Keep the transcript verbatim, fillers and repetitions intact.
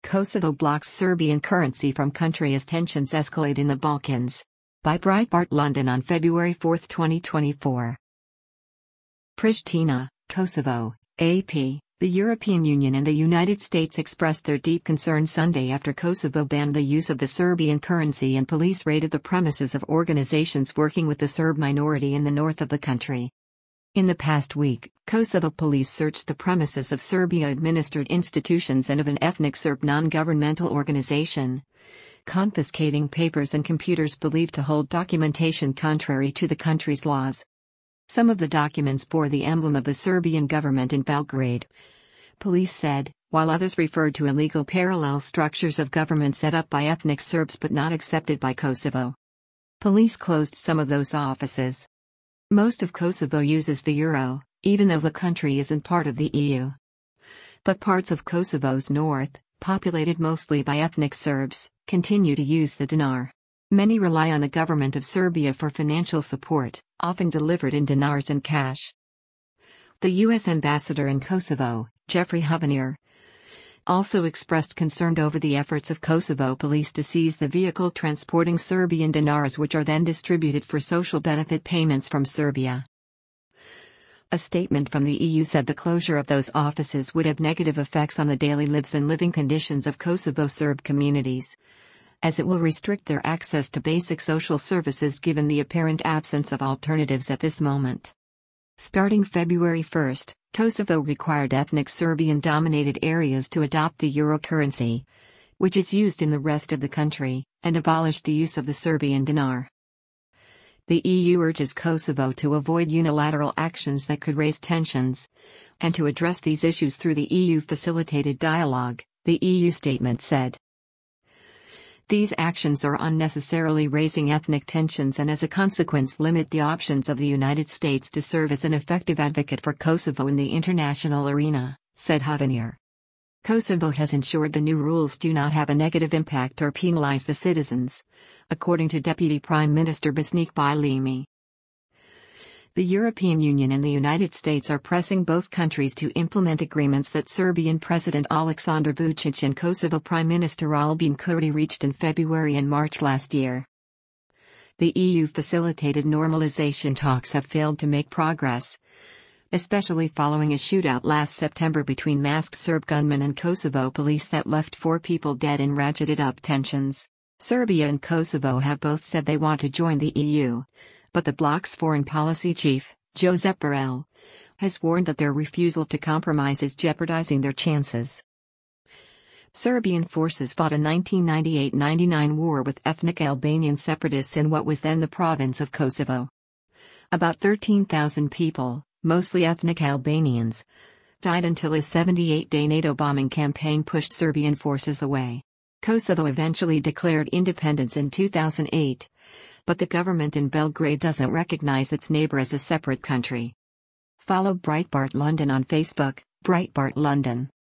Kosovo blocks Serbian currency from country as tensions escalate in the Balkans. By Breitbart London on February fourth, twenty twenty-four. Pristina, Kosovo, A P. The European Union and the United States expressed their deep concern Sunday after Kosovo banned the use of the Serbian currency and police raided the premises of organizations working with the Serb minority in the north of the country. In the past week, Kosovo police searched the premises of Serbia-administered institutions and of an ethnic Serb non-governmental organization, confiscating papers and computers believed to hold documentation contrary to the country's laws. Some of the documents bore the emblem of the Serbian government in Belgrade, police said, while others referred to illegal parallel structures of government set up by ethnic Serbs but not accepted by Kosovo. Police closed some of those offices. Most of Kosovo uses the euro, even though the country isn't part of the E U. But parts of Kosovo's north, populated mostly by ethnic Serbs, continue to use the dinar. Many rely on the government of Serbia for financial support, often delivered in dinars and cash. The U S ambassador in Kosovo, Jeffrey Hovenier, also expressed concern over the efforts of Kosovo police to seize the vehicle transporting Serbian dinars, which are then distributed for social benefit payments from Serbia. A statement from the E U said the closure of those offices would have negative effects on the daily lives and living conditions of Kosovo Serb communities, as it will restrict their access to basic social services given the apparent absence of alternatives at this moment. Starting February first, Kosovo required ethnic Serbian-dominated areas to adopt the euro currency, which is used in the rest of the country, and abolished the use of the Serbian dinar. The E U urges Kosovo to avoid unilateral actions that could raise tensions, and to address these issues through the E U-facilitated dialogue, the E U statement said. These actions are unnecessarily raising ethnic tensions and as a consequence limit the options of the United States to serve as an effective advocate for Kosovo in the international arena, said Hovenier. Kosovo has ensured the new rules do not have a negative impact or penalize the citizens, according to Deputy Prime Minister Besnik Baylimi. The European Union and the United States are pressing both countries to implement agreements that Serbian President Aleksandar Vučić and Kosovo Prime Minister Albin Kurti reached in February and March last year. The E U-facilitated normalization talks have failed to make progress, especially following a shootout last September between masked Serb gunmen and Kosovo police that left four people dead and ratcheted up tensions. Serbia and Kosovo have both said they want to join the E U. But the bloc's foreign policy chief, Josep Borrell, has warned that their refusal to compromise is jeopardizing their chances. Serbian forces fought a nineteen ninety-eight ninety-nine war with ethnic Albanian separatists in what was then the province of Kosovo. About thirteen thousand people, mostly ethnic Albanians, died until a seventy-eight day NATO bombing campaign pushed Serbian forces away. Kosovo eventually declared independence in two thousand eight. But the government in Belgrade doesn't recognize its neighbor as a separate country. Follow Breitbart London on Facebook, Breitbart London.